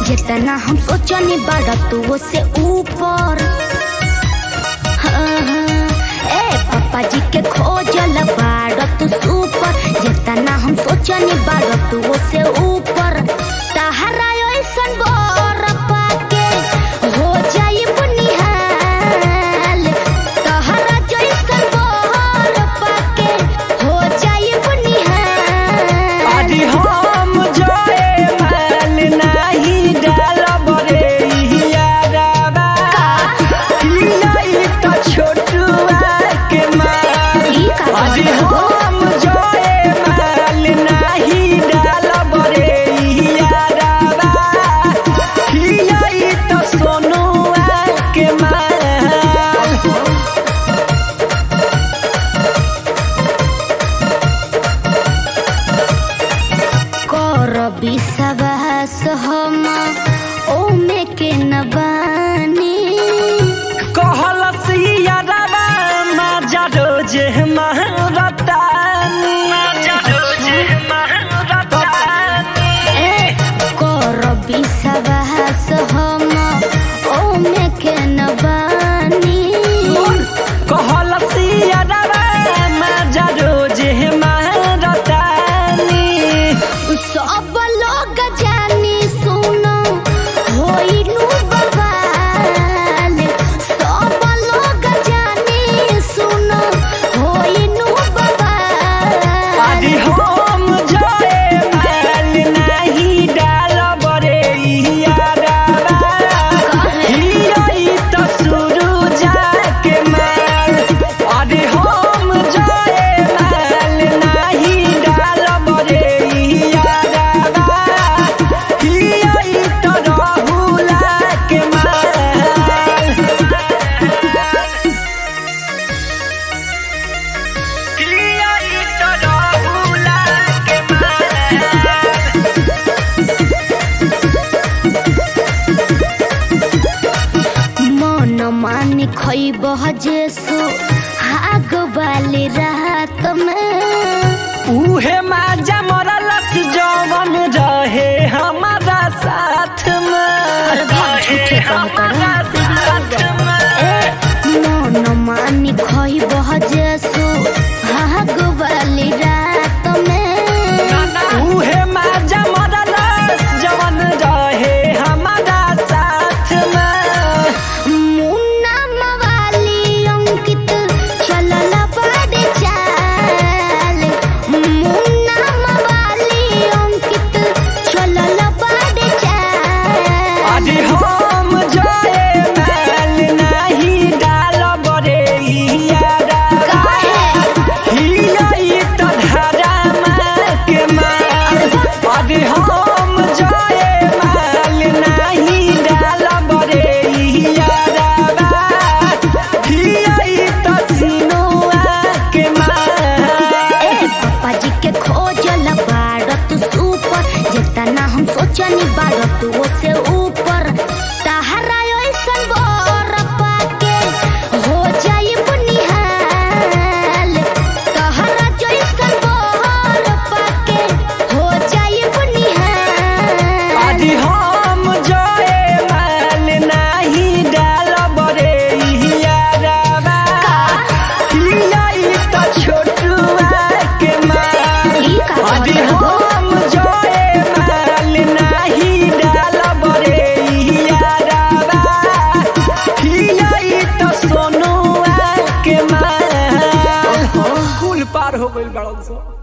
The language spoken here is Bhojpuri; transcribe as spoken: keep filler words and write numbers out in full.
जितना हम सोचनी बड़ा तू वो से ऊपर। हाँ हाँ ए पापा जी के खोजल बाड़ा तू सुपर, जितना हम सोचनी बड़ा तू वो से ऊपर। तहरा ऐसन बर पाके हो जाई बुनिहाल, तहरा जैसन बर पाके हो जाई बुनिहाल। अरे हम जोए माल नाही डालब रे यारबा, हिलाई तो छोटुआ के माल। अरे हम जोए माल नाही डालब रे यारबा, हिलाई तो सोनुआ के माल। कर विश्वास हम ओमे के न बानी, कहलस यारबा मजा रोजे महरतानी, मजा रोजे महरतानी। ए कर विश्वास हम ओमे के न बानी। कहलस यारबा मजा रोजे महरतानी। सब लोग जानी सुनो होइनु बवाल, सब लोग जानी सुनो होइनु बवाल। अरे हम जोए माल नहीं डालब रे यारबा, हिलाई तो सुरुजा के माल। अरे हम जोए माल नहीं डालब रे यारबा, हिलाई तो राहुला के माल। हिलाई तो राहुला के माल। मन मानी खइब जेसु हाग वाली रात में, उहे माजा मरलस जवन रहे हमारा साथ में। झूठे कहता मन मानी खइब जेसु हाग वाली रात में। उहे माजा मरलस जवन रहे हमारा साथ में। मुन्ना मवाली अंकित चलल बड़ चाल, मुन्ना मवाली अंकित चलल बड़ चाल। अरे हम जोए माल नहीं डालब रे यारबा, हिलाई तो धरामा के माल। अरे हम जोए माल नहीं डालब रे यारबा, हिलाई तो सिनुआ के माल। पापा जी के खोजल बाड़ा तू सुपर, जितना हम सोचनी बाड़ा तू वो से ऊपर। तहरा ऐसन बर पाके हो जाई बुनिहाल, तहरा जैसन बर पाके हो जाई बुनिहाल। अरे हम जोए माल नहीं डालब रे यारबा, हिलाई तो छोटुआ के माल। अरे हम जोए माल नहीं डालब रे यारबा, हिलाई तो सोनुआ के माल। कुल पार हो गइल बड़न सो।